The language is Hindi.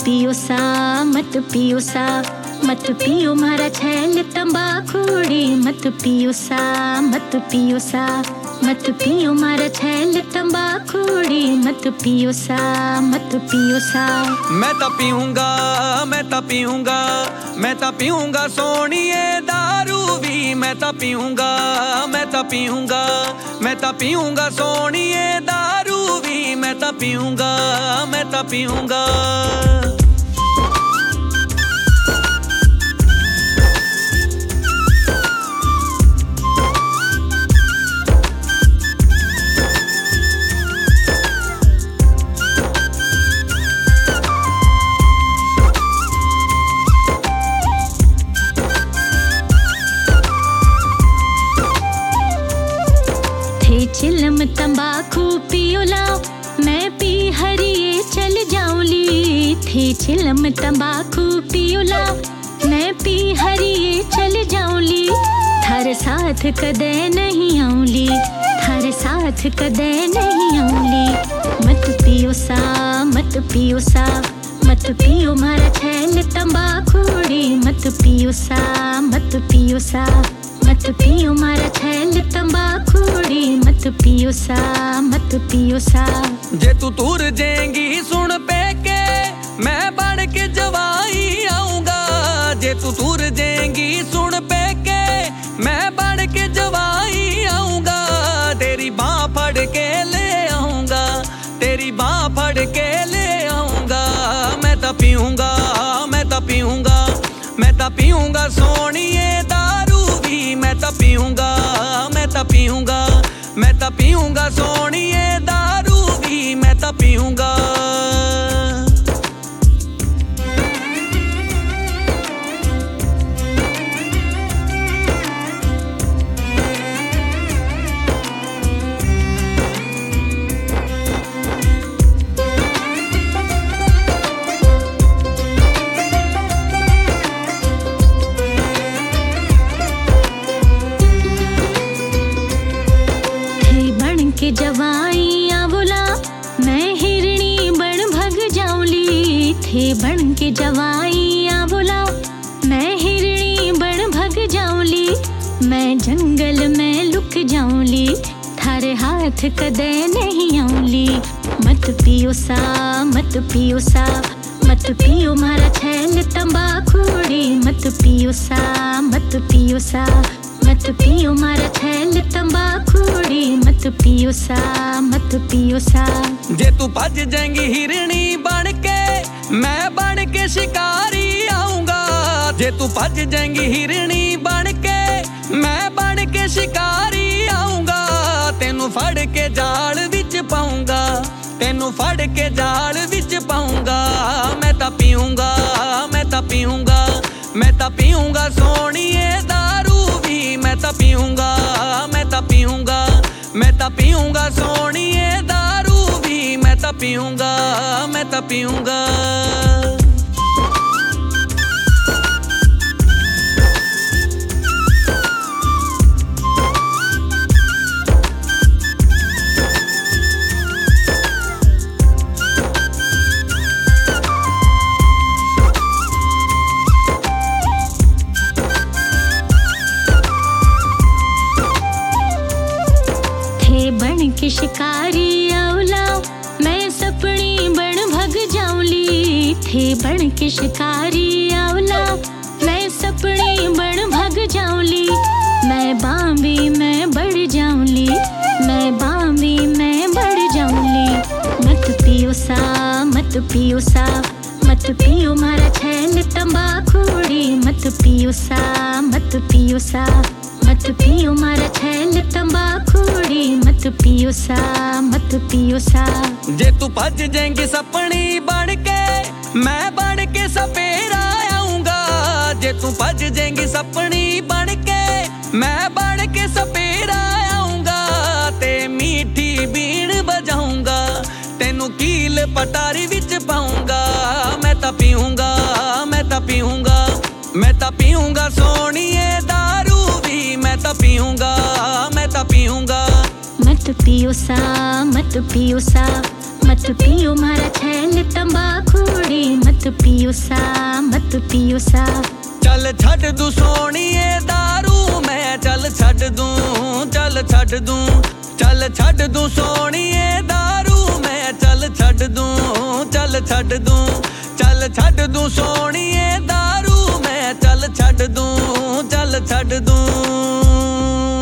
पियो सा, मत पियो सा, मत पियो मारा छैल तंबाकूड़ी। मत पियो सा, मत पियो सा, मत पियो मारा छैल तंबाकूड़ी। मत पियो सा, मत पियो सा। मैं तो पीऊंगा, मैं तो पीऊंगा, मैं तो पीऊंगा सोनिए दारू भी। मैं तो पीऊंगा, मैं तो पीऊंगा, मैं तो पीऊंगा सोनिए दारू भी। मैं तो पीऊंगा, मैं तो पीऊंगा। चिलम तंबाकू पियो लाओ, मैं पी हरिए चल जाऊं ली। थे चिलम तंबाकू पियो लाओ, मैं पी हरिए चल जाऊं ली। थारे साथ कदे नहीं आऊं ली, थारे साथ कदे नहीं आऊं ली। मत पियो सा, मत पियो सा, मत पियो मारा छैल तंबाकूड़ी। मत पियो सा, मत पियो सा, मत पियो मारा छैल तंबाकूड़ी। मत पियो सा, मत पियो सा। जे तू दूर जाएंगी सुन पे के, मैं बन के जवाई आऊंगा। जे तू दूर जाएंगी सुन पे के, मैं बन के जवाई आऊंगा। तेरी बाह फड़ के ले आऊंगा, तेरी बाह फड़ के ले आऊंगा। मैं तो पीऊंगा, मैं तो पीऊंगा, मैं तो पीऊंगा सोनिए दारू भी। मैं तो पीऊंगा, मैं तो पीऊंगा, मैं तो पीऊंगा सोनिए दारू भी। मैं तो पीऊंगा। के जवाइयाँ बोला, मैं हिरणी बन भग जाऊं ली। थे बन के जवाइयाँ बोला, मैं हिरणी बन भग जाऊं ली। मैं जंगल में लुक जाऊं ली, थारे हाथ कदे नहीं आऊं ली। मत पियो सा, मत पियो सा, मत पियो मारा छैल तंबाकूड़ी। मत पियो सा, मत पियो सा, मत पियो मारा छैल तंबाकूड़ी। मत पियो सा, मत पियो सा। जे तू भज जाएंगी हिरणी बन के, मैं बन के शिकारी आऊंगा। जे तू भज जाएंगी हिरणी बन के, मैं बन के शिकारी आऊंगा। तेनू फड़ के जाल विच पाऊंगा, तेनू फड़ के जाल विच पाऊंगा। मैं तो पीऊंगा, मैं तो पीऊंगा, मैं तो पीऊंगा सोनिए दारू भी। मैं तो पीऊंगा, मैं तो पीऊंगा, मैं तो पीऊंगा सोनिए दारू भी। मैं तो पीऊंगा, मैं तो पीऊंगा। बन के शिकारी आउला, मैं सपनी बन भग जाऊं ली। थे बन के शिकारी आउला, मैं सपनी बन भग जाऊं ली। मैं बांबी में बढ़ जाऊं ली, मैं बांबी में बढ़ जाऊं ली। मत पियो सा, मत पियो सा, मत पियो मारा छैल तंबाकूड़ी। मत पियो सा, मत पियो सा, मत पियो मारा छैल तंबाकूड़ी। मत पियो सा, मत पियो सा। जे तू भज जाएंगी सपनी बन के, मैं बन के सपेरा आऊंगा। जे तू भज जाएंगी सपनी बन के, मैं बन के सपेरा आऊंगा। ते मीठी बीन बजाऊंगा, तेनू कील पटारी विच पाऊंगा। मैं तो पीऊंगा, मैं तो पीऊंगा, मैं तो पीऊंगा सोनिए दारू भी। मैं तो पीऊंगा, मैं तो पीऊंगा। मत पियो सा, मत पियो सा, मत पियो मारा छैल तंबाकूड़ी। मत पियो सा मत पियो सा। चल छੱਡ दूं सोहणीए दारू मैं चल छੱਡ दूं चल छੱਡ दूं चल छੱਡ दूं सोहणीए दारू मैं चल छੱਡ दूं चल छੱਡ दूं चल छੱਡ दूं सोहणीए दारू मैं चल छੱਡ दूं चल छੱਡ दूं।